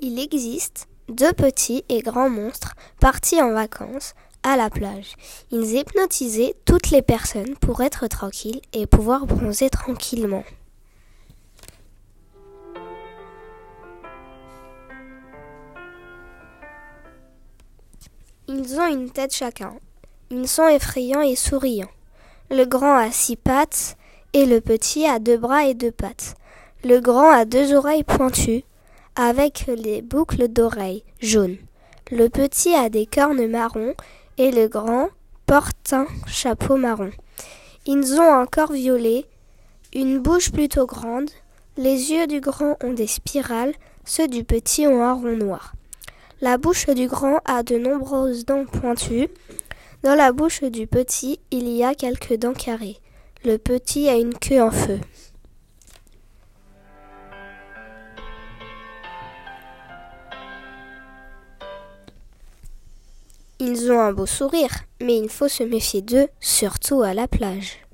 Il existe 2 petits et grands monstres partis en vacances à la plage. Ils hypnotisaient toutes les personnes pour être tranquilles et pouvoir bronzer tranquillement. Ils ont une tête chacun. Ils sont effrayants et souriants. Le grand a 6 pattes et le petit a 2 bras et 2 pattes. Le grand a 2 oreilles pointues avec les boucles d'oreilles jaunes. Le petit a des cornes marrons et le grand porte un chapeau marron. Ils ont un corps violet, une bouche plutôt grande. Les yeux du grand ont des spirales, ceux du petit ont un rond noir. La bouche du grand a de nombreuses dents pointues. Dans la bouche du petit, il y a quelques dents carrées. Le petit a une queue en feu. Ils ont un beau sourire, mais il faut se méfier d'eux, surtout à la plage.